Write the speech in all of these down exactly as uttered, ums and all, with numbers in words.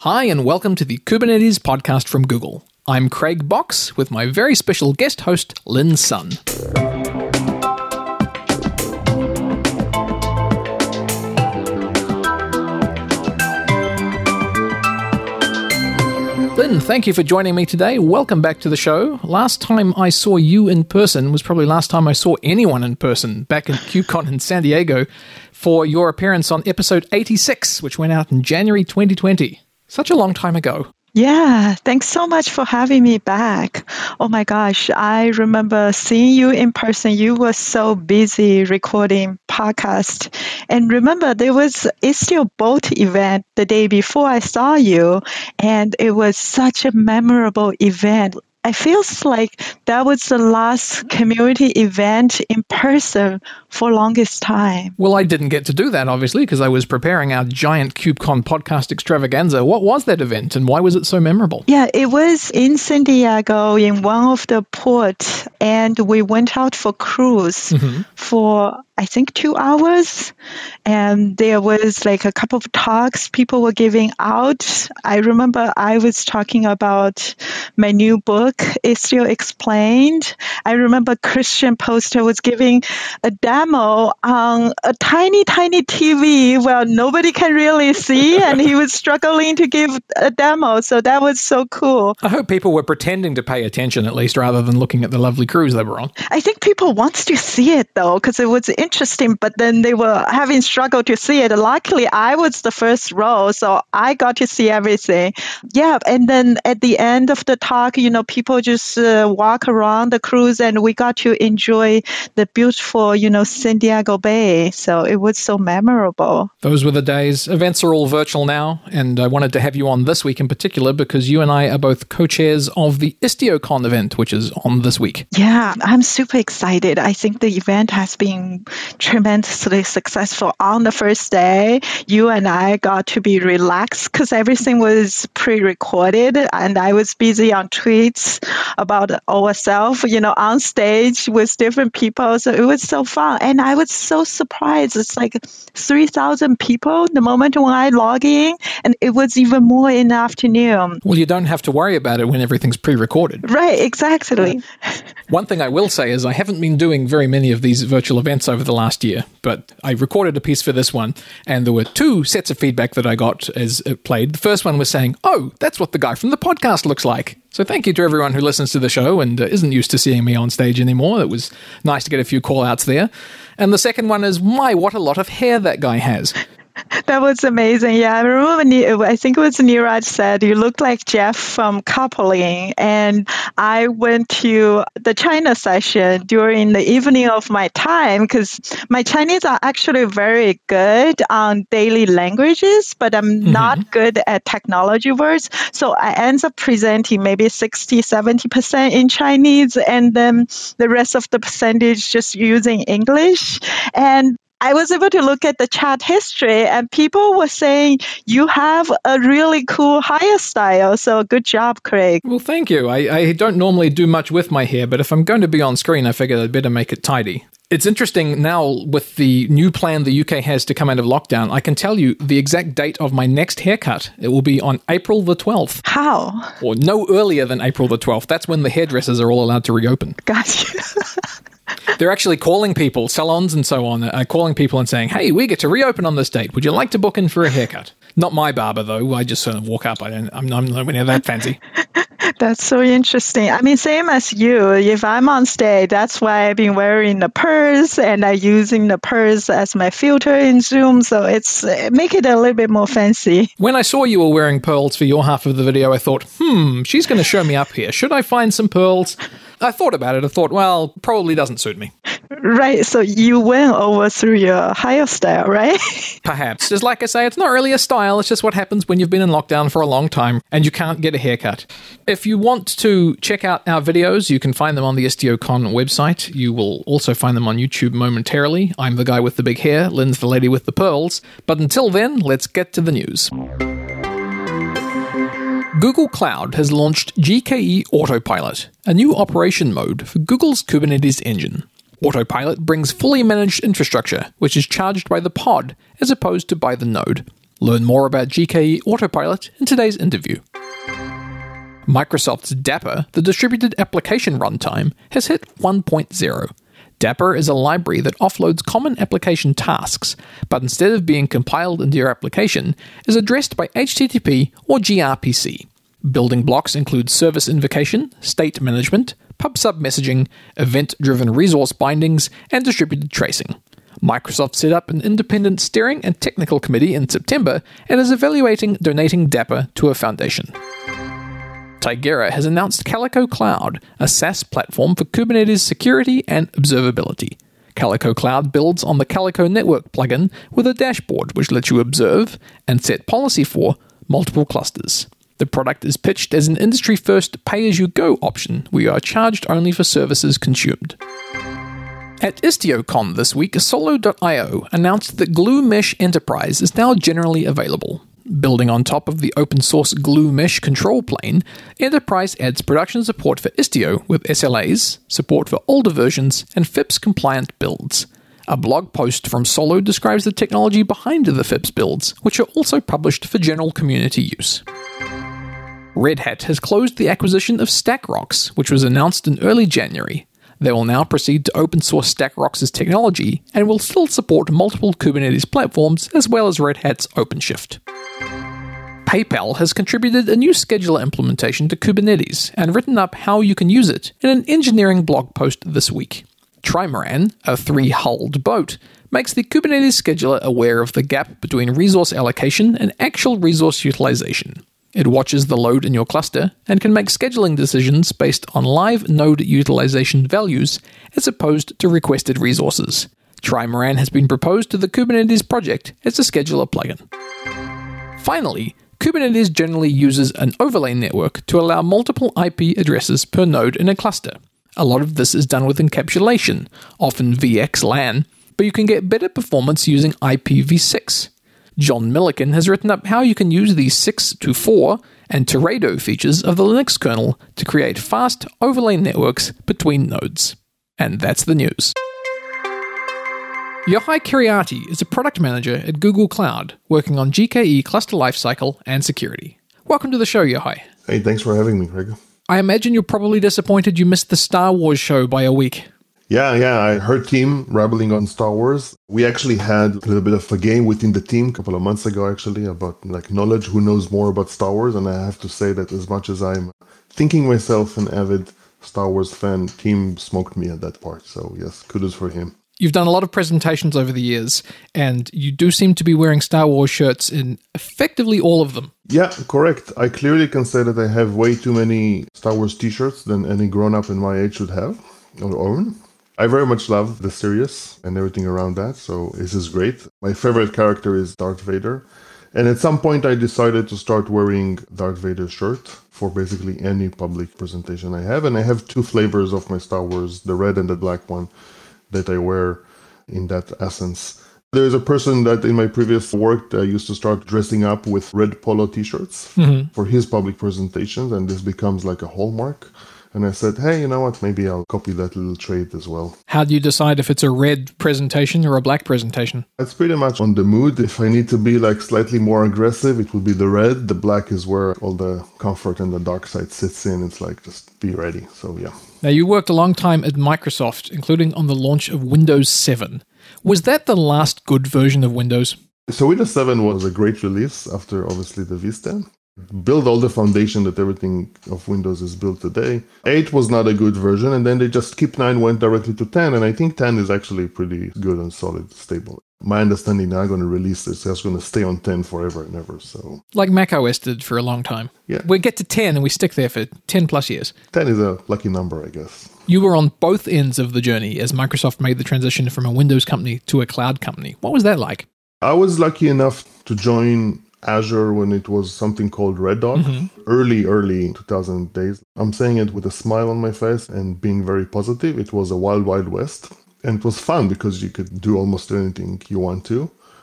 Hi, and welcome to the Kubernetes podcast from Google. I'm Craig Box with my very special guest host, Lin Sun. Lin, thank you for joining me today. Welcome back to the show. Last time I saw you in person was probably last time I saw anyone in person, back at KubeCon in San Diego, for your appearance on episode eighty-six, which went out in January twenty twenty. Such a long time ago. Yeah, thanks so much for having me back. Oh my gosh, I remember seeing you in person. You were so busy recording podcast. And remember, there was Istio Bolt event the day before I saw you, and it was such a memorable event. I feels like that was the last community event in person for longest time. Well, I didn't get to do that, obviously, because I was preparing our giant KubeCon podcast extravaganza. What was that event, and why was it so memorable? Yeah, it was in San Diego in one of the ports, and we went out for cruise mm-hmm. for, I think, two hours. And there was like a couple of talks people were giving out. I remember I was talking about my new book, Istio Explained. I remember Christian Poster was giving a demo on a tiny, tiny T V where nobody can really see, and he was struggling to give a demo. So that was so cool. I hope people were pretending to pay attention at least, rather than looking at the lovely cruise they were on. I think people want to see it though, because it was interesting, but then they were having struggle to see it. Luckily, I was the first row, so I got to see everything. Yeah, and then at the end of the talk, you know, people just uh, walk around the cruise, and we got to enjoy the beautiful, you know, San Diego Bay. So it was so memorable. Those were the days. Events are all virtual now, and I wanted to have you on this week in particular because you and I are both co-chairs of the IstioCon event, which is on this week. Yeah, I'm super excited. I think the event has been tremendously successful. On the first day, you and I got to be relaxed because everything was pre-recorded, and I was busy on tweets about ourselves, you know, on stage with different people. So it was so fun. And I was so surprised. It's like three thousand people the moment when I log in, and it was even more in the afternoon. Well, you don't have to worry about it when everything's pre-recorded. Right, exactly. One thing I will say is I haven't been doing very many of these virtual events over the last year, but I recorded a piece for this one, and there were two sets of feedback that I got as it played. The first one was saying, oh, that's what the guy from the podcast looks like. So thank you to everyone who listens to the show and uh, isn't used to seeing me on stage anymore. It was nice to get a few call-outs there. And the second one is, my, what a lot of hair that guy has. That was amazing. Yeah, I remember, I think it was Neeraj said, you look like Jeff from Coupling. And I went to the China session during the evening of my time because my Chinese are actually very good on daily languages, but I'm mm-hmm. not good at technology words. So I end up presenting maybe sixty, seventy percent in Chinese, and then the rest of the percentage just using English. And I was able to look at the chat history, and people were saying you have a really cool hairstyle. So good job, Craig. Well, thank you. I, I don't normally do much with my hair, but if I'm going to be on screen, I figured I'd better make it tidy. It's interesting now with the new plan the U K has to come out of lockdown. I can tell you the exact date of my next haircut. It will be on April the twelfth. How? Or no earlier than April the twelfth. That's when the hairdressers are all allowed to reopen. Gotcha. They're actually calling people, salons and so on, are calling people and saying, hey, we get to reopen on this date. Would you like to book in for a haircut? Not my barber, though. I just sort of walk up. I don't, I'm, I'm nowhere near that fancy. That's so interesting. I mean, same as you. If I'm on stage, that's why I've been wearing the purse, and I'm using the purse as my filter in Zoom. So it's make it a little bit more fancy. When I saw you were wearing pearls for your half of the video, I thought, hmm, she's going to show me up here. Should I find some pearls? I thought about it. I thought, well, probably doesn't suit me. Right. So you went over through your hairstyle, right? Perhaps. Just like I say, it's not really a style. It's just what happens when you've been in lockdown for a long time and you can't get a haircut. If you want to check out our videos, you can find them on the IstioCon website. You will also find them on YouTube momentarily. I'm the guy with the big hair. Lin's the lady with the pearls. But until then, let's get to the news. Google Cloud has launched G K E Autopilot, a new operation mode for Google's Kubernetes engine. Autopilot brings fully managed infrastructure, which is charged by the pod as opposed to by the node. Learn more about G K E Autopilot in today's interview. Microsoft's Dapper, the distributed application runtime, has hit one point oh. Dapper is a library that offloads common application tasks, but instead of being compiled into your application, is addressed by H T T P or gRPC. Building blocks include service invocation, state management, pub/sub messaging, event-driven resource bindings, and distributed tracing. Microsoft set up an independent steering and technical committee in September and is evaluating donating Dapper to a foundation. Tigera has announced Calico Cloud, a SaaS platform for Kubernetes security and observability. Calico Cloud builds on the Calico Network plugin with a dashboard which lets you observe and set policy for multiple clusters. The product is pitched as an industry-first pay-as-you-go option where you are charged only for services consumed. At IstioCon this week, Solo dot io announced that Glue Mesh Enterprise is now generally available. Building on top of the open-source Glue Mesh control plane, Enterprise adds production support for Istio with S L As, support for older versions, and F I P S-compliant builds. A blog post from Solo describes the technology behind the F I P S builds, which are also published for general community use. Red Hat has closed the acquisition of StackRox, which was announced in early January. They will now proceed to open-source StackRox's technology and will still support multiple Kubernetes platforms as well as Red Hat's OpenShift. PayPal has contributed a new scheduler implementation to Kubernetes and written up how you can use it in an engineering blog post this week. Trimaran, a three-hulled boat, makes the Kubernetes scheduler aware of the gap between resource allocation and actual resource utilization. It watches the load in your cluster and can make scheduling decisions based on live node utilization values as opposed to requested resources. Trimaran has been proposed to the Kubernetes project as a scheduler plugin. Finally, Kubernetes generally uses an overlay network to allow multiple I P addresses per node in a cluster. A lot of this is done with encapsulation, often V X LAN, but you can get better performance using I P v six. John Milliken has written up how you can use the six to four and Teredo features of the Linux kernel to create fast overlay networks between nodes. And that's the news. Yohai Kiriati is a product manager at Google Cloud, working on G K E cluster lifecycle and security. Welcome to the show, Yohai. Hey, thanks for having me, Greg. I imagine you're probably disappointed you missed the Star Wars show by a week. Yeah, yeah, I heard team rambling on Star Wars. We actually had a little bit of a game within the team a couple of months ago, actually, about like knowledge, who knows more about Star Wars. And I have to say that as much as I'm thinking myself an avid Star Wars fan, team smoked me at that part. So yes, kudos for him. You've done a lot of presentations over the years, and you do seem to be wearing Star Wars shirts in effectively all of them. Yeah, correct. I clearly can say that I have way too many Star Wars t-shirts than any grown-up in my age should have or own. I very much love the series and everything around that, so this is great. My favorite character is Darth Vader. And at some point I decided to start wearing Darth Vader shirt for basically any public presentation I have. And I have two flavors of my Star Wars, the red and the black one, that I wear in that essence. There's a person that in my previous work uh, used to start dressing up with red polo t-shirts mm-hmm. for his public presentations, and this becomes like a hallmark. And I said, hey, you know what, maybe I'll copy that little trait as well. How do you decide if it's a red presentation or a black presentation? It's pretty much on the mood. If I need to be like slightly more aggressive, it would be the red. The black is where all the comfort and the dark side sits in. It's like, just be ready. So yeah. Now, you worked a long time at Microsoft, including on the launch of Windows seven. Was that the last good version of Windows? So Windows seven was a great release after obviously the Vista. Build all the foundation that everything of Windows is built today. eight was not a good version, and then they just skipped nine, went directly to ten, and I think ten is actually pretty good and solid, stable. My understanding, they're not going to release this. It's going to stay on ten forever and ever. So, like macOS did for a long time. Yeah. We get to ten and we stick there for ten plus years. ten is a lucky number, I guess. You were on both ends of the journey as Microsoft made the transition from a Windows company to a cloud company. What was that like? I was lucky enough to join Azure when it was something called Red Dog, mm-hmm. early, early two thousand days. I'm saying it with a smile on my face and being very positive. It was a wild, wild west. And it was fun because you could do almost anything you want to.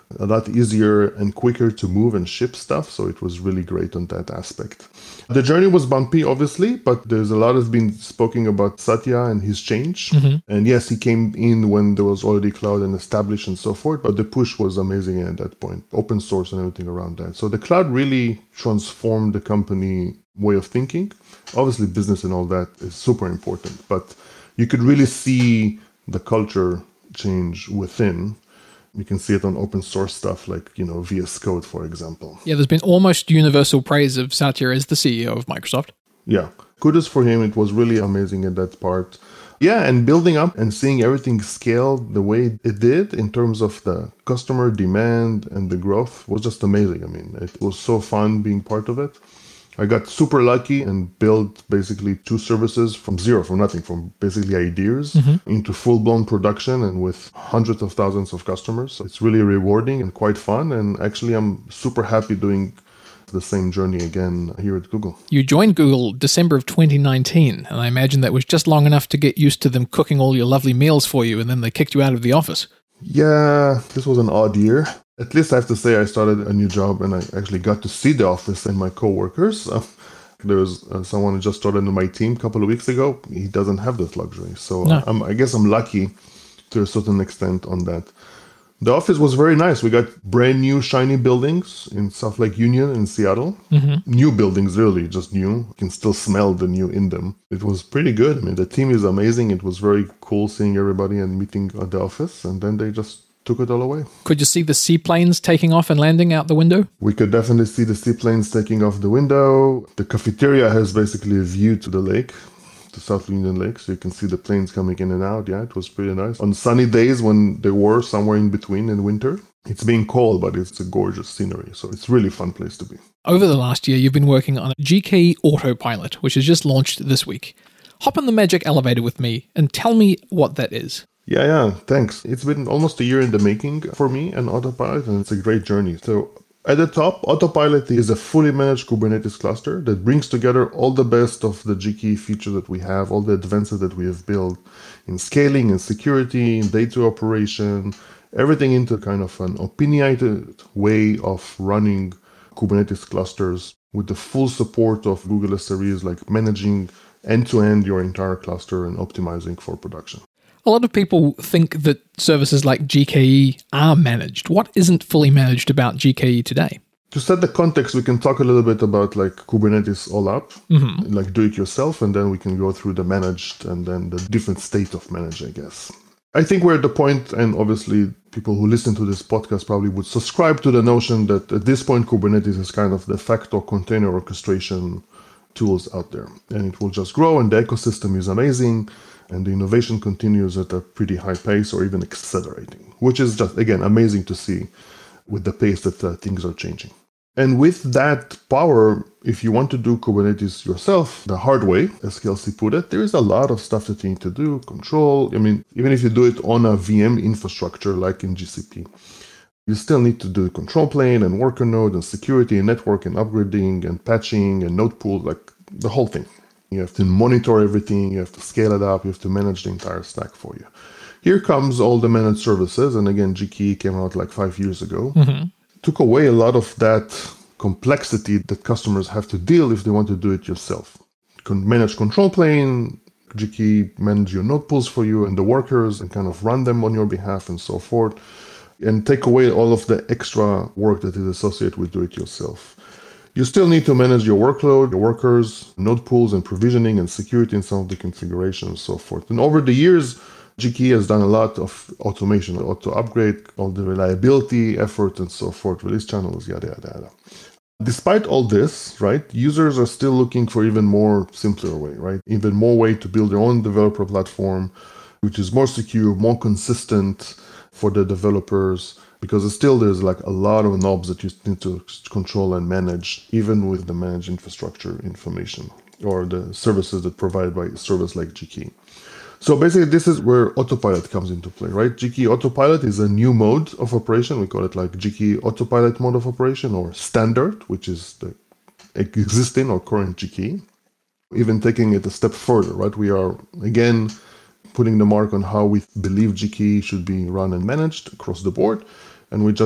a lot easier and quicker to move and ship stuff. So it was really great on that aspect. The journey was bumpy, obviously, but there's a lot has been spoken about Satya and his change. Mm-hmm. And yes, he came in when there was already cloud and established and so forth, but the push was amazing at that point, open source and everything around that. So the cloud really transformed the company way of thinking. Obviously, business and all that is super important, but you could really see the culture change within. You can see it on open source stuff like, you know, V S Code, for example. Yeah, there's been almost universal praise of Satya as the C E O of Microsoft. Yeah, kudos for him. It was really amazing in that part. Yeah, and building up and seeing everything scale the way it did in terms of the customer demand and the growth was just amazing. I mean, it was so fun being part of it. I got super lucky and built basically two services from zero, from nothing, from basically ideas mm-hmm. into full-blown production and with hundreds of thousands of customers. So it's really rewarding and quite fun. And actually, I'm super happy doing the same journey again here at Google. You joined Google December of twenty nineteen, and I imagine that was just long enough to get used to them cooking all your lovely meals for you, and then they kicked you out of the office. Yeah, this was an odd year. At least I have to say I started a new job and I actually got to see the office and my coworkers. Uh, there was uh, someone who just started on my team a couple of weeks ago. He doesn't have this luxury. So no. I'm, I guess I'm lucky to a certain extent on that. The office was very nice. We got brand new shiny buildings in South Lake Union in Seattle. Mm-hmm. New buildings, really, just new. You can still smell the new in them. It was pretty good. I mean, the team is amazing. It was very cool seeing everybody and meeting at the office. And then they just took it all away. Could you see the seaplanes taking off and landing out the window? We could definitely see the seaplanes taking off the window. The cafeteria has basically a view to the lake, to South Union Lake, so you can see the planes coming in and out. Yeah, it was pretty nice. On sunny days when they were somewhere in between in winter, it's being cold, but it's a gorgeous scenery. So it's a really fun place to be. Over the last year, you've been working on G K E Autopilot, which has just launched this week. Hop on the magic elevator with me and tell me what that is. Yeah, yeah, thanks. It's been almost a year in the making for me and Autopilot, and it's a great journey. So at the top, Autopilot is a fully managed Kubernetes cluster that brings together all the best of the G K E features that we have, all the advances that we have built in scaling and security, in data operation, everything into kind of an opinionated way of running Kubernetes clusters with the full support of Google S R Es, like managing end-to-end your entire cluster and optimizing for production. A lot of people think that services like G K E are managed. What isn't fully managed about G K E today? To set the context, we can talk a little bit about like Kubernetes all up, mm-hmm. like do it yourself, and then we can go through the managed and then the different state of managed, I guess. I think we're at the point, and obviously people who listen to this podcast probably would subscribe to the notion that at this point, Kubernetes is kind of the de facto container orchestration tools out there. And it will just grow, and the ecosystem is amazing. And the innovation continues at a pretty high pace or even accelerating, which is just, again, amazing to see with the pace that uh, things are changing. And with that power, if you want to do Kubernetes yourself, the hard way, as Kelsey put it, there is a lot of stuff that you need to do, control. I mean, even if you do it on a V M infrastructure like in G C P, you still need to do control plane and worker node and security and network and upgrading and patching and node pool, like the whole thing. You have to monitor everything, you have to scale it up, you have to manage the entire stack for you. Here comes all the managed services, and again, G K E came out like five years ago. Mm-hmm. Took away a lot of that complexity that customers have to deal if they want to do it yourself. You can manage control plane, G K E manage your node pools for you and the workers and kind of run them on your behalf and so forth, and take away all of the extra work that is associated with do it yourself. You still need to manage your workload, your workers, node pools and provisioning and security and some of the configuration and so forth. And over the years, G K E has done a lot of automation, auto upgrade, all the reliability effort and so forth, release channels, yada, yada, yada. Despite all this, right, users are still looking for even more simpler way, right? Even more way to build their own developer platform, which is more secure, more consistent for the developers, because still there's like a lot of knobs that you need to control and manage, even with the managed infrastructure information or the services that provide by a service like G K E. So basically, this is where Autopilot comes into play, right? G K E Autopilot is a new mode of operation. We call it like G K E Autopilot mode of operation or standard, which is the existing or current G K E. Even taking it a step further, right? We are, again, putting the mark on how we believe G K E should be run and managed across the board. And we just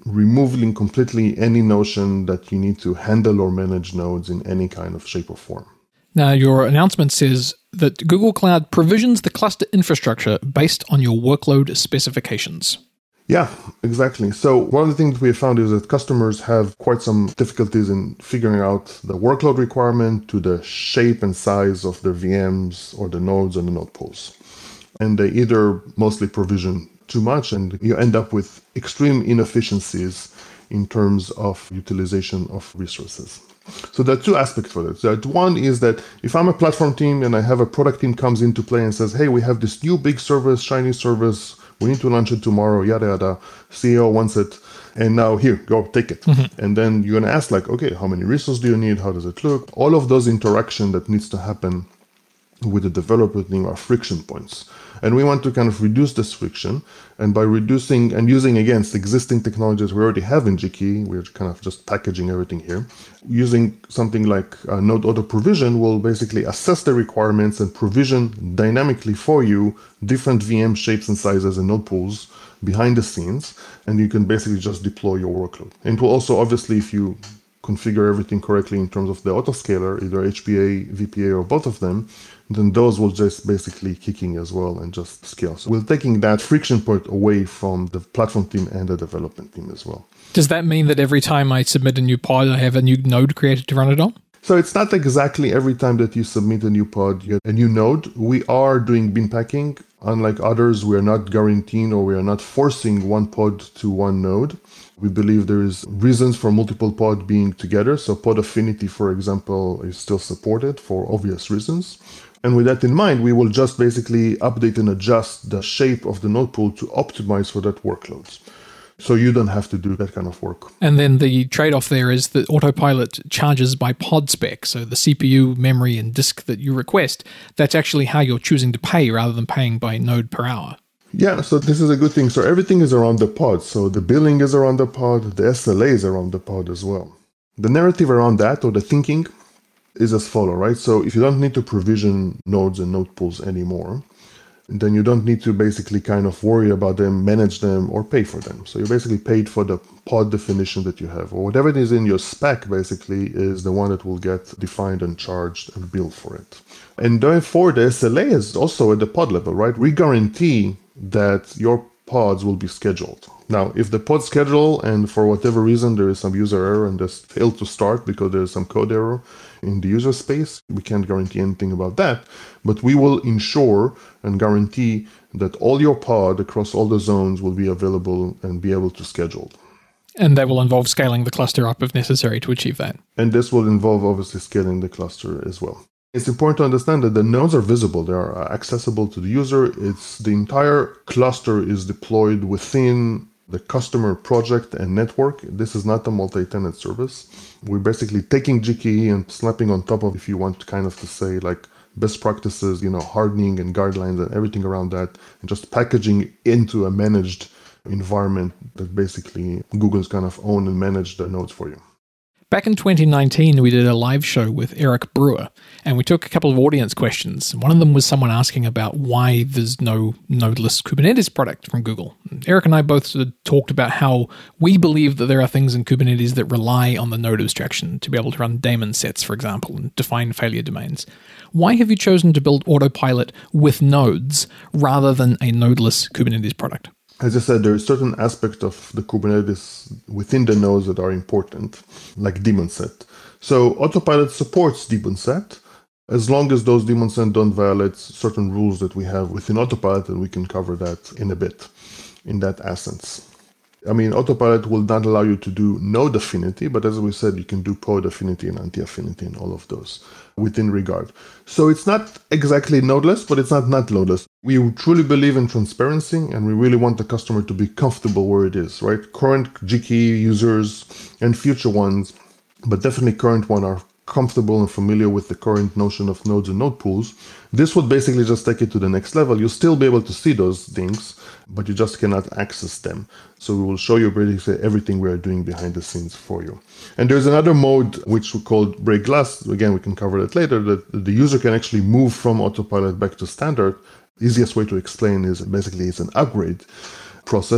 removing completely any notion that you need to handle or manage nodes in any kind of shape or form. Now, your announcement says that Google Cloud provisions the cluster infrastructure based on your workload specifications. Yeah, exactly. So one of the things we have found is that customers have quite some difficulties in figuring out the workload requirement to the shape and size of their V Ms or the nodes and the node pools. And they either mostly provision too much and you end up with extreme inefficiencies in terms of utilization of resources. So there are two aspects for that. So one is that if I'm a platform team and I have a product team comes into play and says, hey, we have this new big service, shiny service, we need to launch it tomorrow, yada, yada, C E O wants it, and now here, go take it. Mm-hmm. And then you're going to ask like, okay, how many resources do you need? How does it look? All of those interaction that needs to happen with the developer team are friction points. And we want to kind of reduce this friction. And by reducing and using against existing technologies we already have in Jiki, we're kind of just packaging everything here. Using something like uh, Node Auto Provision will basically assess the requirements and provision dynamically for you different V M shapes and sizes and node pools behind the scenes. And you can basically just deploy your workload. And it will also, obviously, if you configure everything correctly in terms of the autoscaler, either H P A, V P A, or both of them, then those will just basically kicking as well and just scale. So we're taking that friction point away from the platform team and the development team as well. Does that mean that every time I submit a new pod, I have a new node created to run it on? So it's not exactly every time that you submit a new pod, you get a new node. We are doing bin packing. Unlike others, we are not guaranteeing or we are not forcing one pod to one node. We believe there is reasons for multiple pod being together. So pod affinity, for example, is still supported for obvious reasons. And with that in mind, we will just basically update and adjust the shape of the node pool to optimize for that workloads. So you don't have to do that kind of work. And then the trade-off there is that Autopilot charges by pod spec. So the C P U, memory, and disk that you request, that's actually how you're choosing to pay rather than paying by node per hour. Yeah, so this is a good thing. So everything is around the pod. So the billing is around the pod, the S L A is around the pod as well. The narrative around that, or the thinking, is as follows, right? So if you don't need to provision nodes and node pools anymore, then you don't need to basically kind of worry about them, manage them, or pay for them. So you're basically paid for the pod definition that you have, or whatever it is in your spec basically is the one that will get defined and charged and billed for it. And therefore the S L A is also at the pod level, right? We guarantee that your pods will be scheduled. Now, if the pod schedule and for whatever reason there is some user error and just failed to start because there's some code error in the user space, we can't guarantee anything about that, but we will ensure and guarantee that all your pod across all the zones will be available and be able to schedule. And that will involve scaling the cluster up if necessary to achieve that. And this will involve obviously scaling the cluster as well. It's important to understand that the nodes are visible. They are accessible to the user. It's the entire cluster is deployed within the customer project and network. This is not a multi-tenant service. We're basically taking G K E and slapping on top of, if you want kind of to say like best practices, you know, hardening and guidelines and everything around that, and just packaging into a managed environment that basically Google's kind of own and manage the nodes for you. Back in twenty nineteen, we did a live show with Eric Brewer, and we took a couple of audience questions. One of them was someone asking about why there's no nodeless Kubernetes product from Google. Eric and I both sort of talked about how we believe that there are things in Kubernetes that rely on the node abstraction to be able to run daemon sets, for example, and define failure domains. Why have you chosen to build Autopilot with nodes rather than a nodeless Kubernetes product? As I said, there are certain aspects of the Kubernetes within the nodes that are important, like daemon set. So Autopilot supports daemon set, as long as those daemon set don't violate certain rules that we have within Autopilot, and we can cover that in a bit, in that essence. I mean, Autopilot will not allow you to do node affinity, but as we said, you can do pod affinity and anti-affinity and all of those within regard. So it's not exactly nodeless, but it's not not nodeless. We truly believe in transparency, and we really want the customer to be comfortable where it is, right? Current G K E users and future ones, but definitely current one are comfortable and familiar with the current notion of nodes and node pools. This would basically just take it to the next level. You'll still be able to see those things, but you just cannot access them. So we will show you basically everything we are doing behind the scenes for you. And there's another mode which we call break glass. Again, we can cover that later, that the user can actually move from Autopilot back to standard. Easiest way to explain is basically it's an upgrade process.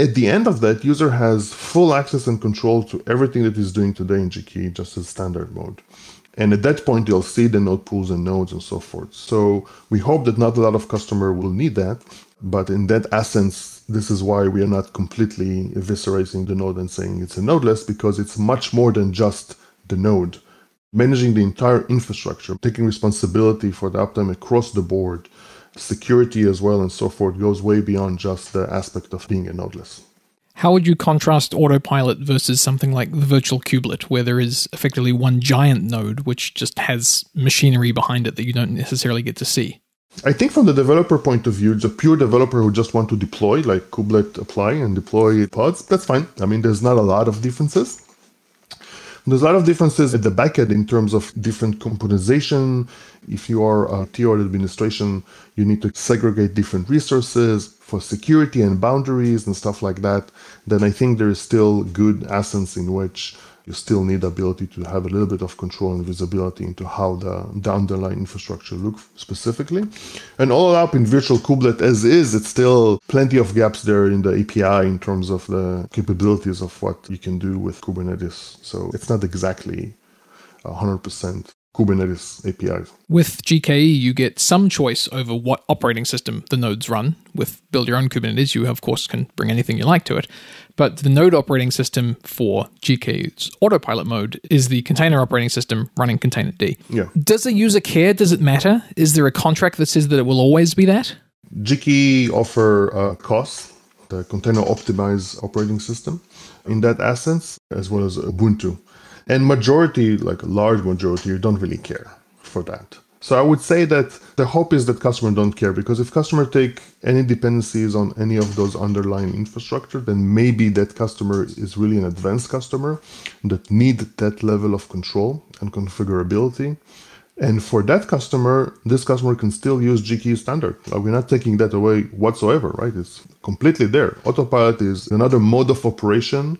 At the end of that, user has full access and control to everything that he's doing today in G-Key, just as standard mode. And at that point, you'll see the node pools and nodes and so forth. So we hope that not a lot of customer will need that. But in that essence, this is why we are not completely eviscerating the node and saying it's a nodeless, because it's much more than just the node. Managing the entire infrastructure, taking responsibility for the uptime across the board, security as well and so forth, goes way beyond just the aspect of being a nodeless. How would you contrast Autopilot versus something like the virtual kubelet, where there is effectively one giant node which just has machinery behind it that you don't necessarily get to see? I think from the developer point of view, the pure developer who just want to deploy, like kubelet apply and deploy pods, that's fine. I mean, there's not a lot of differences. There's a lot of differences at the backend in terms of different componentization. If you are a T O administration, you need to segregate different resources for security and boundaries and stuff like that. Then I think there is still good essence in which you still need the ability to have a little bit of control and visibility into how the, the underlying infrastructure looks specifically. And all up in virtual kubelet as is, it's still plenty of gaps there in the A P I in terms of the capabilities of what you can do with Kubernetes. So it's not exactly one hundred percent Kubernetes A P Is. With G K E, you get some choice over what operating system the nodes run. With Build Your Own Kubernetes, you, of course, can bring anything you like to it. But the node operating system for G K E's autopilot mode is the container operating system running Containerd. Yeah. Does the user care? Does it matter? Is there a contract that says that it will always be that? G K E offer uh, C O S, the container optimized operating system, in that essence, as well as Ubuntu. And majority, like a large majority, you don't really care for that. So I would say that the hope is that customers don't care, because if customers take any dependencies on any of those underlying infrastructure, then maybe that customer is really an advanced customer that need that level of control and configurability. And for that customer, this customer can still use G K E standard. Like, we're not taking that away whatsoever, right? It's completely there. Autopilot is another mode of operation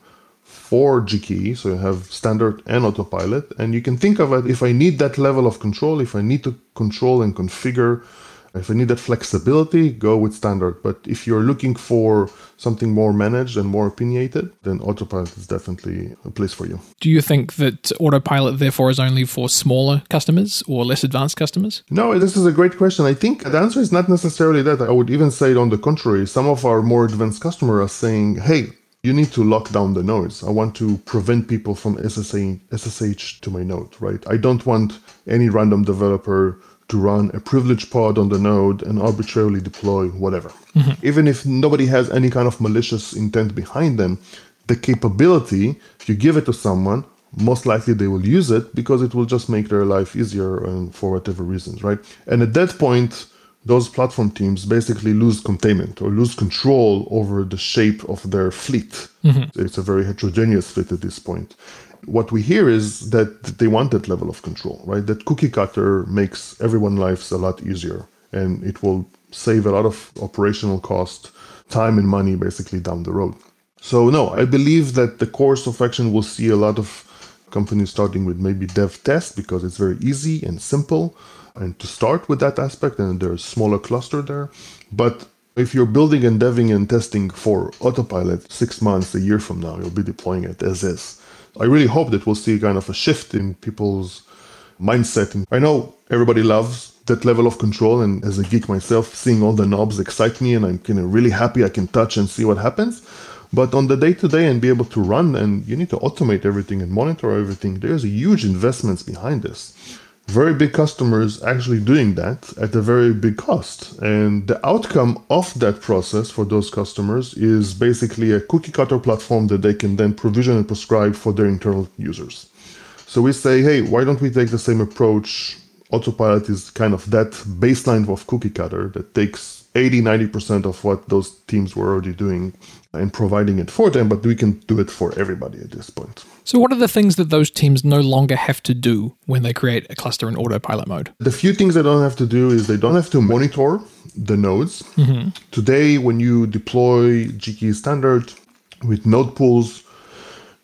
for G K E, so you have standard and autopilot, and you can think of it, if I need that level of control, if I need to control and configure, if I need that flexibility, go with standard. But if you're looking for something more managed and more opinionated, then autopilot is definitely a place for you. Do you think that autopilot, therefore, is only for smaller customers or less advanced customers? No, this is a great question. I think the answer is not necessarily that. I would even say, on the contrary, some of our more advanced customers are saying, hey, you need to lock down the nodes. I want to prevent people from S S S H to my node, right? I don't want any random developer to run a privilege pod on the node and arbitrarily deploy whatever. Mm-hmm. Even if nobody has any kind of malicious intent behind them, the capability, if you give it to someone, most likely they will use it because it will just make their life easier and for whatever reasons, right? And at that point, those platform teams basically lose containment or lose control over the shape of their fleet. Mm-hmm. It's a very heterogeneous fleet at this point. What we hear is that they want that level of control, right? That cookie cutter makes everyone's lives a lot easier, and it will save a lot of operational cost, time and money basically down the road. So no, I believe that the course of action will see a lot of companies starting with maybe dev test because it's very easy and simple. And to start with that aspect, and there's a smaller cluster there. But if you're building and deving and testing for autopilot six months, a year from now, you'll be deploying it as is. I really hope that we'll see kind of a shift in people's mindset. And I know everybody loves that level of control. And as a geek myself, seeing all the knobs excite me, and I'm kind of really happy I can touch and see what happens. But on the day-to-day and be able to run, and you need to automate everything and monitor everything, there's a huge investments behind this. Very big customers actually doing that at a very big cost. And the outcome of that process for those customers is basically a cookie cutter platform that they can then provision and prescribe for their internal users. So we say, hey, why don't we take the same approach? Autopilot is kind of that baseline of cookie cutter that takes eighty, ninety percent of what those teams were already doing and providing it for them, but we can do it for everybody at this point. So what are the things that those teams no longer have to do when they create a cluster in autopilot mode? The few things they don't have to do is they don't have to monitor the nodes. Mm-hmm. Today, when you deploy G K E standard with node pools,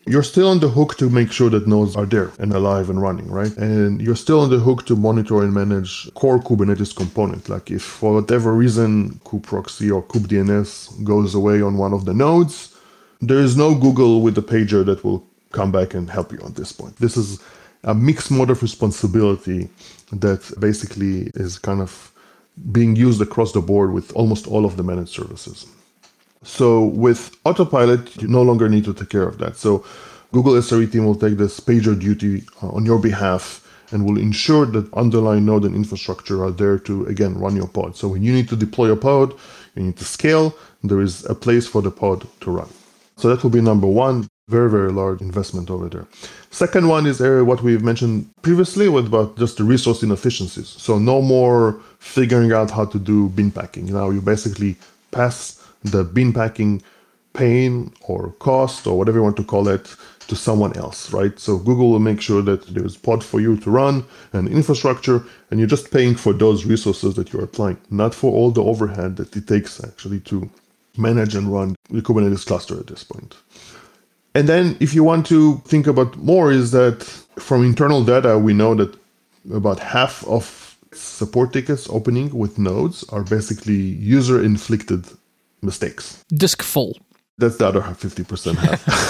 you're still on the hook to make sure that nodes are there and alive and running, right? And you're still on the hook to monitor and manage core Kubernetes component. Like if for whatever reason kubeproxy or kubedns goes away on one of the nodes, there is no Google with the pager that will come back and help you at this point. This is a mixed mode of responsibility that basically is kind of being used across the board with almost all of the managed services. So with Autopilot, you no longer need to take care of that. So Google S R E team will take this pager duty on your behalf and will ensure that underlying node and infrastructure are there to, again, run your pod. So when you need to deploy a pod, you need to scale, there is a place for the pod to run. So that will be number one, very, very large investment over there. Second one is uh, what we've mentioned previously with about just the resource inefficiencies. So no more figuring out how to do bin packing. Now you basically pass the bin packing pain or cost or whatever you want to call it to someone else, right? So Google will make sure that there's pod for you to run and infrastructure, and you're just paying for those resources that you're applying, not for all the overhead that it takes actually to manage and run the Kubernetes cluster at this point. And then if you want to think about more is that from internal data, we know that about half of support tickets opening with nodes are basically user-inflicted mistakes. Disk full. That's the other fifty percent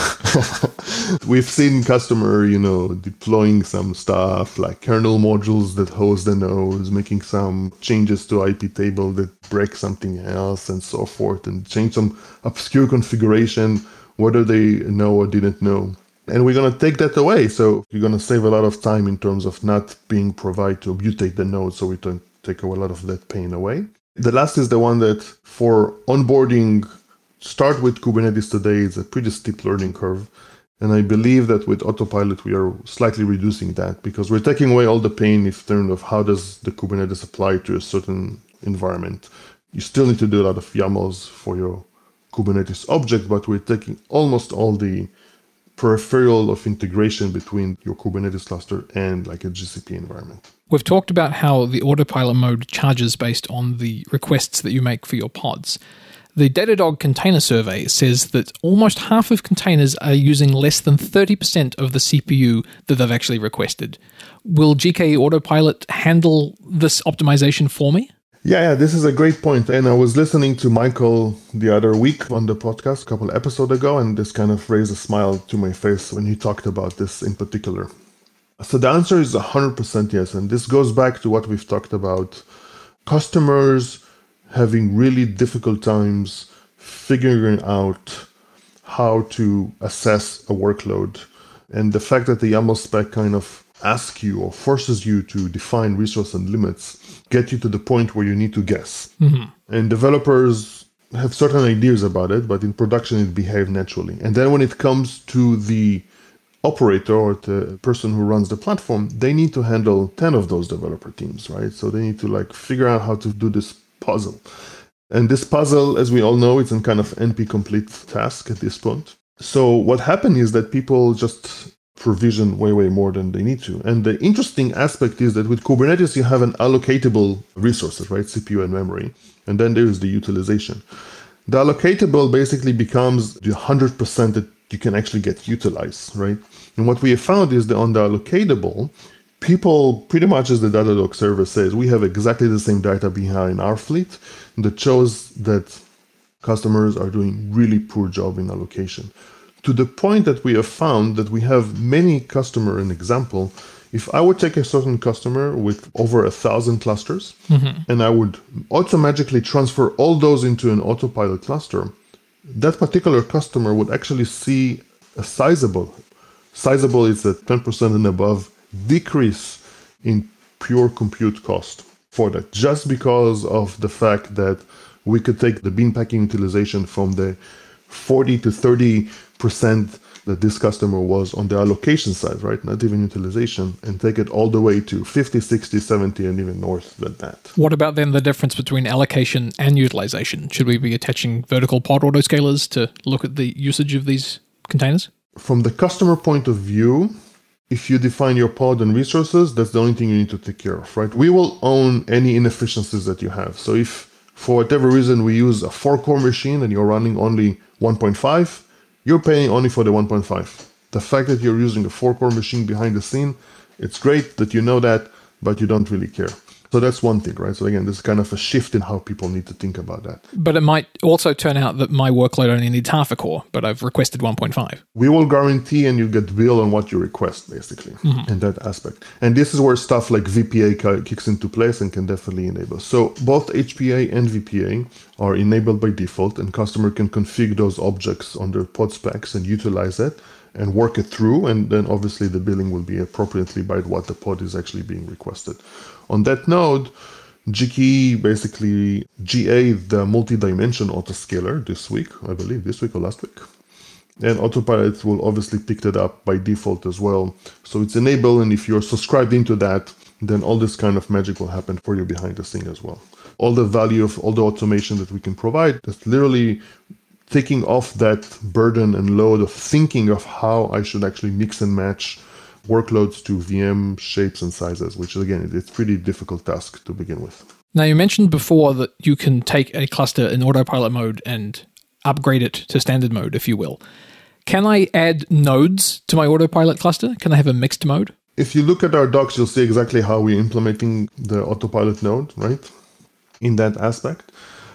half. We've seen customer, you know, deploying some stuff like kernel modules that host the nodes, making some changes to I P table that break something else and so forth, and change some obscure configuration, whether they know or didn't know. And we're going to take that away. So you're going to save a lot of time in terms of not being provided to mutate the node. So we can take a lot of that pain away. The last is the one that for onboarding, start with Kubernetes today, it's a pretty steep learning curve. And I believe that with Autopilot, we are slightly reducing that because we're taking away all the pain in terms of how does the Kubernetes apply to a certain environment. You still need to do a lot of YAMLs for your Kubernetes object, but we're taking almost all the peripheral of integration between your Kubernetes cluster and like a G C P environment. We've talked about how the autopilot mode charges based on the requests that you make for your pods. The Datadog container survey says that almost half of containers are using less than thirty percent of the C P U that they've actually requested. Will G K E Autopilot handle this optimization for me? Yeah, yeah, this is a great point. And I was listening to Michael the other week on the podcast a couple of episodes ago, and this kind of raised a smile to my face when he talked about this in particular. So the answer is one hundred percent yes. And this goes back to what we've talked about. Customers having really difficult times figuring out how to assess a workload. And the fact that the YAML spec kind of asks you or forces you to define resource and limits get you to the point where you need to guess. Mm-hmm. And developers have certain ideas about it, but in production it behaves naturally. And then when it comes to the operator or the person who runs the platform, they need to handle ten of those developer teams, right? So they need to like figure out how to do this puzzle. And this puzzle, as we all know, it's a kind of N P complete task at this point. So what happened is that people just provision way, way more than they need to. And the interesting aspect is that with Kubernetes, you have an allocatable resources, right? C P U and memory. And then there's the utilization. The allocatable basically becomes the one hundred percent that you can actually get utilized, right? And what we have found is that on the allocatable, people, pretty much as the Datadog server says, we have exactly the same data behind our fleet that shows that customers are doing really poor job in allocation. To the point that we have found that we have many customer, an example, if I would take a certain customer with over a thousand clusters, mm-hmm. and I would automatically transfer all those into an autopilot cluster, that particular customer would actually see a sizable, sizable is a ten percent and above decrease in pure compute cost for that, just because of the fact that we could take the bin packing utilization from the forty to thirty percent that this customer was on the allocation side, right? Not even utilization, and take it all the way to fifty, sixty, seventy, and even north than that. What about then the difference between allocation and utilization? Should we be attaching vertical pod autoscalers to look at the usage of these containers? From the customer point of view, if you define your pod and resources, that's the only thing you need to take care of, right? We will own any inefficiencies that you have. So if for whatever reason we use a four-core machine and you're running only one point five, you're paying only for the one point five. The fact that you're using a four-core machine behind the scene, it's great that you know that, but you don't really care. So that's one thing, right? So again, this is kind of a shift in how people need to think about that. But it might also turn out that my workload only needs half a core, but I've requested one point five. We will guarantee and you get billed on what you request, basically, mm-hmm. in that aspect. And this is where stuff like V P A kicks into place and can definitely enable. So both H P A and V P A are enabled by default, and customer can configure those objects on their pod specs and utilize it and work it through. And then obviously the billing will be appropriately by what the pod is actually being requested. On that node, G K E basically G A'd the multi-dimension autoscaler this week, I believe, this week or last week. And Autopilot will obviously pick that up by default as well. So it's enabled, and if you're subscribed into that, then all this kind of magic will happen for you behind the scene as well. All the value of all the automation that we can provide is literally taking off that burden and load of thinking of how I should actually mix and match workloads to V M shapes and sizes, which again, it's a pretty difficult task to begin with. Now, you mentioned before that you can take a cluster in autopilot mode and upgrade it to standard mode, if you will. Can I add nodes to my autopilot cluster? Can I have a mixed mode? If you look at our docs, you'll see exactly how we're implementing the autopilot node, right? In that aspect.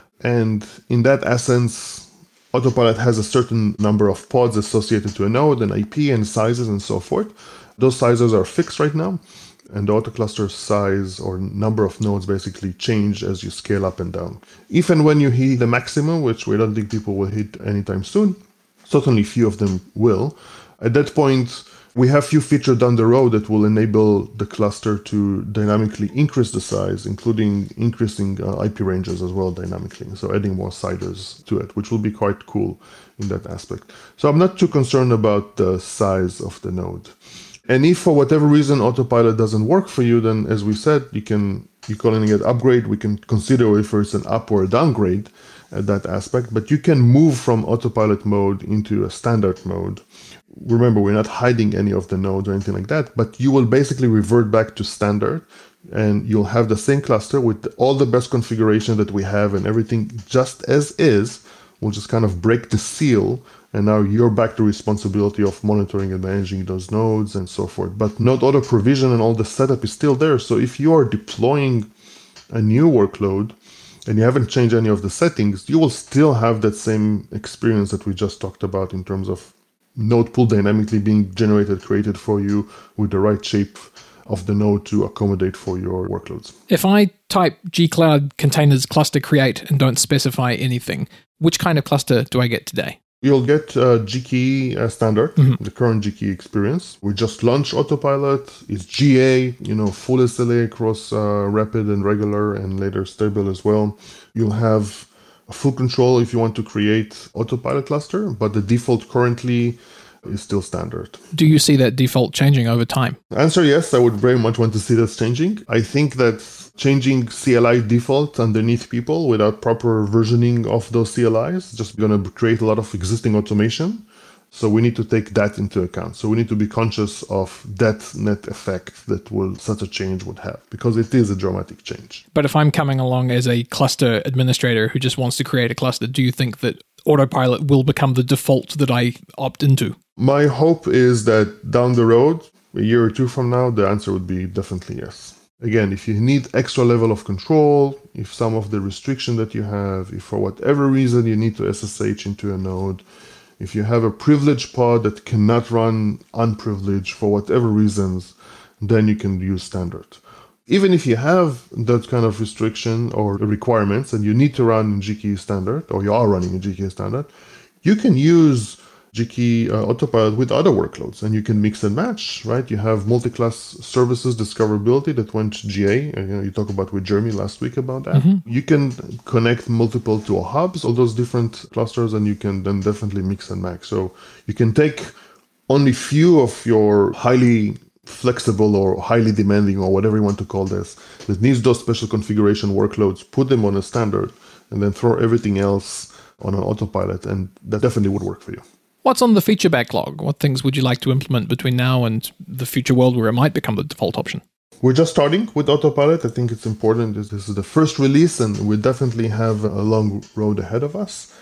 And in that essence, autopilot has a certain number of pods associated to a node, an I P and sizes and so forth. Those sizes are fixed right now, and the autocluster size or number of nodes basically change as you scale up and down. If and when you hit the maximum, which we don't think people will hit anytime soon, certainly few of them will, at that point, we have few features down the road that will enable the cluster to dynamically increase the size, including increasing uh, I P ranges as well dynamically. So adding more CIDRs to it, which will be quite cool in that aspect. So I'm not too concerned about the size of the node. And if for whatever reason autopilot doesn't work for you, then as we said, you can you calling it upgrade. We can consider if it's an up or a downgrade at that aspect, but you can move from autopilot mode into a standard mode. Remember, we're not hiding any of the nodes or anything like that, but you will basically revert back to standard, and you'll have the same cluster with all the best configuration that we have and everything just as is. We'll just kind of break the seal, and now you're back to responsibility of monitoring and managing those nodes and so forth. But node auto provision and all the setup is still there. So if you are deploying a new workload and you haven't changed any of the settings, you will still have that same experience that we just talked about in terms of node pool dynamically being generated, created for you with the right shape of the node to accommodate for your workloads. If I type gcloud containers cluster create and don't specify anything, which kind of cluster do I get today? You'll get uh, G K E uh, standard, mm-hmm. the current G K E experience. We just launched Autopilot. It's G A, you know, full S L A across uh, rapid and regular and later stable as well. You'll have full control if you want to create Autopilot cluster, but the default currently is still standard. Do you see that default changing over time? Answer yes, I would very much want to see that changing. I think that changing C L I default underneath people without proper versioning of those C L Is is just going to create a lot of existing automation. So we need to take that into account. So we need to be conscious of that net effect that will such a change would have, because it is a dramatic change. But if I'm coming along as a cluster administrator who just wants to create a cluster, do you think that Autopilot will become the default that I opt into? My hope is that down the road, a year or two from now, the answer would be definitely yes. Again, if you need extra level of control, if some of the restriction that you have, if for whatever reason you need to S S H into a node, if you have a privileged pod that cannot run unprivileged for whatever reasons, then you can use standard. Even if you have that kind of restriction or requirements and you need to run in G K E standard, or you are running in G K E standard, you can use G K E uh, Autopilot with other workloads, and you can mix and match, right? You have multi-class services discoverability that went G A. You know, you talked about with Jeremy last week about that. Mm-hmm. You can connect multiple to hubs, all those different clusters, and you can then definitely mix and match. So you can take only few of your highly flexible or highly demanding or whatever you want to call this, that needs those special configuration workloads, put them on a standard, and then throw everything else on an autopilot, and that definitely would work for you. What's on the feature backlog? What things would you like to implement between now and the future world where it might become the default option? We're just starting with Autopilot. I think it's important. This is the first release, and we definitely have a long road ahead of us.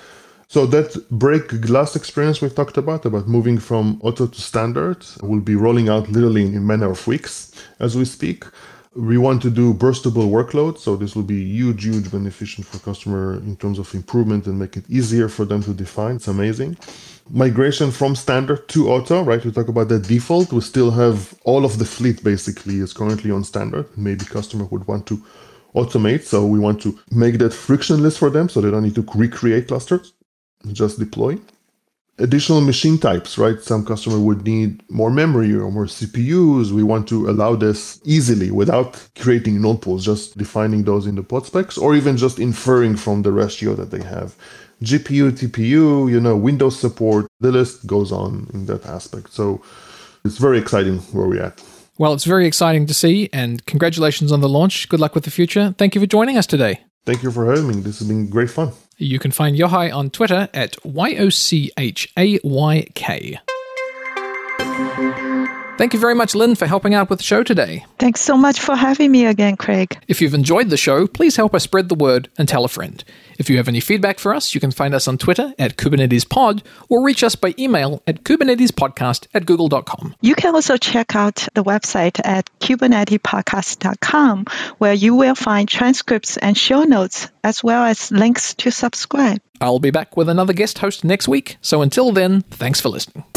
So that break glass experience we've talked about, about moving from auto to standard, will be rolling out literally in a matter of weeks as we speak. We want to do burstable workloads, so this will be huge, huge beneficial for customer in terms of improvement and make it easier for them to define. It's amazing. Migration from standard to auto, right? We talk about the default. We still have all of the fleet basically is currently on standard. Maybe customer would want to automate, so we want to make that frictionless for them so they don't need to recreate clusters, just deploy. Additional machine types, right? Some customer would need more memory or more C P Us. We want to allow this easily without creating node pools, just defining those in the pod specs, or even just inferring from the ratio that they have. G P U, T P U, you know, Windows support, the list goes on in that aspect. So it's very exciting where we're at. Well, it's very exciting to see, and congratulations on the launch. Good luck with the future. Thank you for joining us today. Thank you for having me. This has been great fun. You can find Yochai on Twitter at Y O C H A Y K. Thank you very much, Lynn, for helping out with the show today. Thanks so much for having me again, Craig. If you've enjoyed the show, please help us spread the word and tell a friend. If you have any feedback for us, you can find us on Twitter at KubernetesPod or reach us by email at kubernetespodcast at google dot com. You can also check out the website at kubernetes podcast dot com, where you will find transcripts and show notes, as well as links to subscribe. I'll be back with another guest host next week. So until then, thanks for listening.